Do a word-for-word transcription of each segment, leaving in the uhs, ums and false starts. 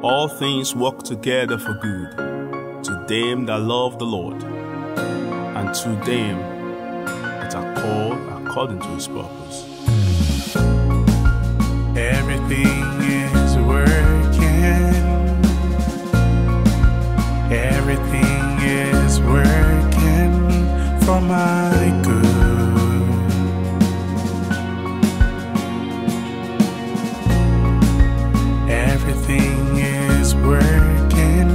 All things work together for good to them that love the Lord, and to them that are called according to his purpose. Everything is working. Everything is working for my good. Everything is working.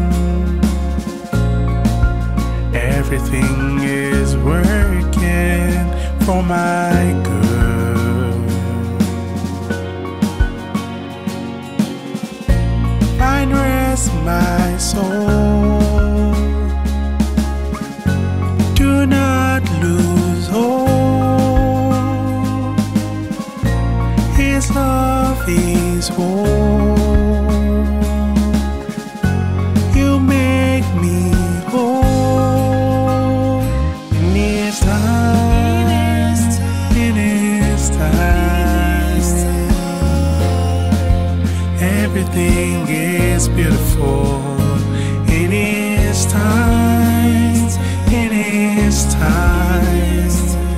Everything is working for my good. Find rest, my soul. Do not lose hope. His love is whole. You make me whole. In His time, in His time, everything is beautiful. In His time, in His time,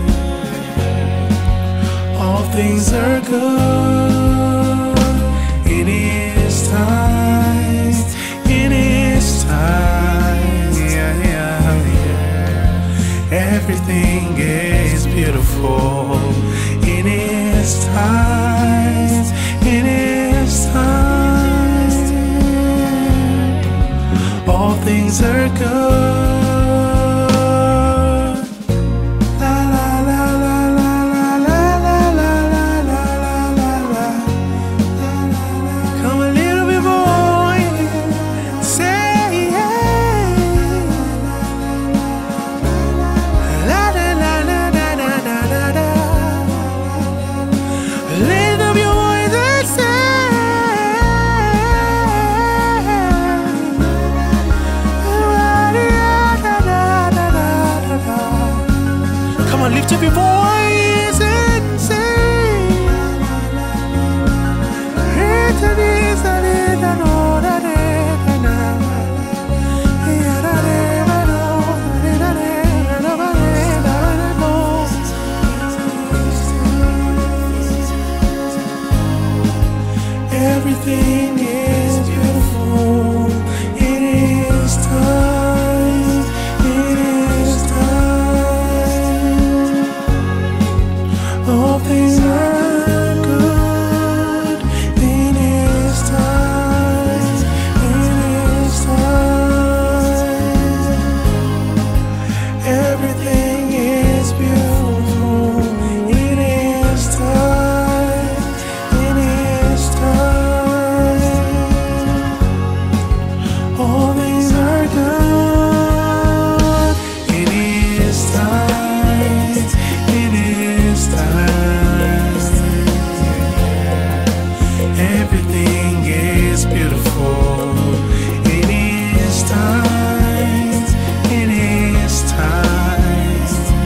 all things are good. In His time, in His time, yeah, yeah, yeah. Everything is beautiful. In His time, in His time, all things are good. La la la la la la la la la la la la la. Come a little bit more, say yeah. La la la la la la la la la. Lift up your voice and say. Come on, lift up your voice and sing. Everything is beautiful. It is time. It is time. All things are good. It is time. It is time. Everything is beautiful. It is time. It is time. All things are good. It is time. It is time. Everything is beautiful. It is time. It is time.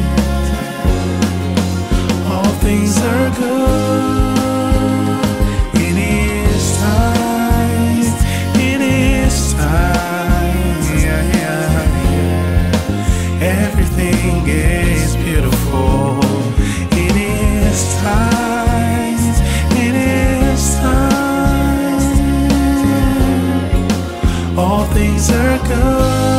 All things are good. It is time. It is time. Yeah, yeah, yeah. Everything is beautiful. It is time. It is time. All things are good.